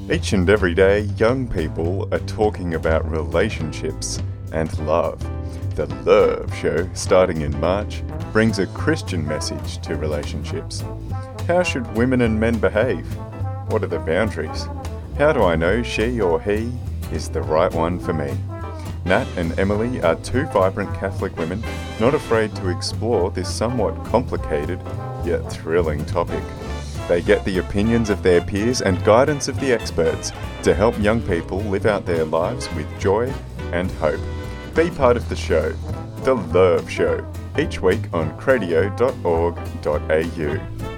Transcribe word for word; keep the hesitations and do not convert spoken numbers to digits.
Each and every day, young people are talking about relationships and love. The Love Show, starting in March, brings a Christian message to relationships. How should women and men behave? What are the boundaries? How do I know she or he is the right one for me? Nat and Emily are two vibrant Catholic women not afraid to explore this somewhat complicated yet thrilling topic. They get the opinions of their peers and guidance of the experts to help young people live out their lives with joy and hope. Be part of the show, The Love Show, each week on cradio dot org dot a u.